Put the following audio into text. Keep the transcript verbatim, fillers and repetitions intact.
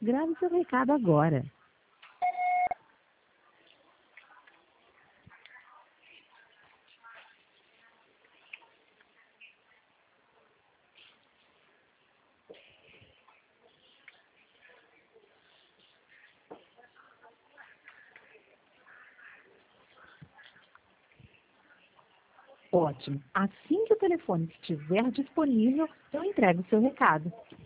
Grave seu recado agora. Ótimo. Assim que o telefone estiver disponível, eu entrego o seu recado.